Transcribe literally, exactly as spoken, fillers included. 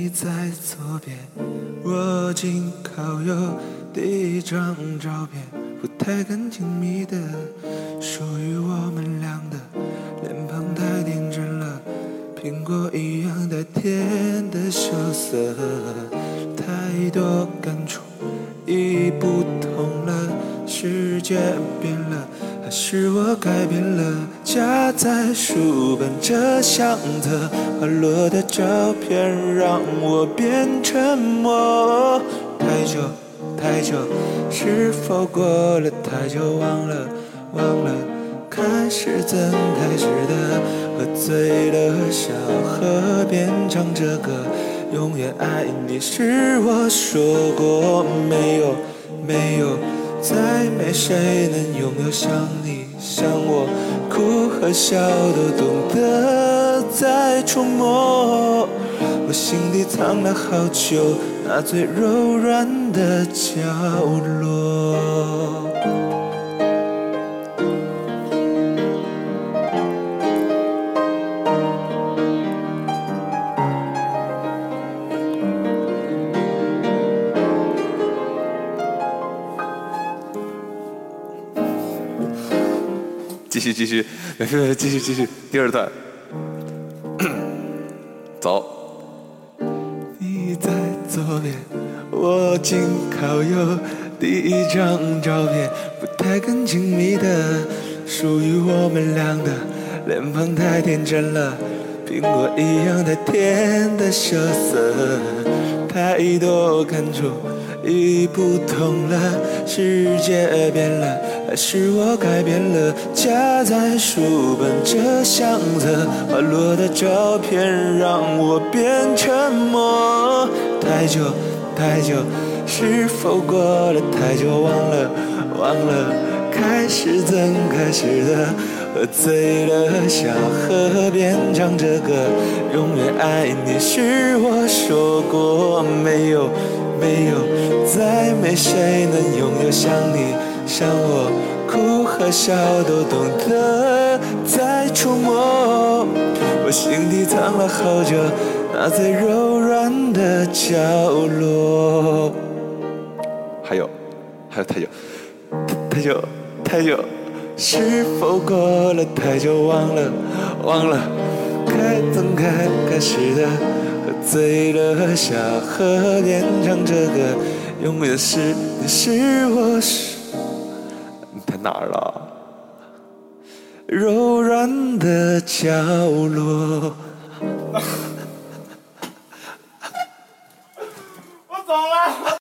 你在左边，我紧靠右，第一张照片，不太敢亲密的，属于我们俩的，脸庞太天真了，苹果一样的甜的羞涩，太多感触已不同了，世界变了，还是我改变了？夹在书本这相册，滑落的照片让我变沉默。太久太久，是否过了太久？忘了忘了，开始怎开始的？喝醉了，小河边唱着歌，永远爱你是我说过，没有没有，再没谁能拥有像你像我，哭和笑都懂得在触摸，我心底藏了好久，那最柔软的角落。继续继续，没事，继续继续，第二段，走。你在左边，我紧靠右，第一张照片，不太敢亲密的，属于我们俩的，脸庞太天真了，苹果一样的甜的羞涩，太多感触已不同了，世界变了，还是我改变了？夹在书本这相册，滑落的照片让我变沉默。太久太久，是否过了太久？忘了忘了，开始怎开始的？喝醉了，小河边唱着歌，永远爱你是我说过，没有没有，再没谁能拥有像你像我，哭和笑都懂得在触摸，我心底藏了好久，那最柔软的角落。还有还有太久太久太久，是否过了太久？忘了忘了，该怎开开始的？喝醉了，小河边唱着歌，永远是你是我是。你在哪儿了？柔软的角落。 我走了。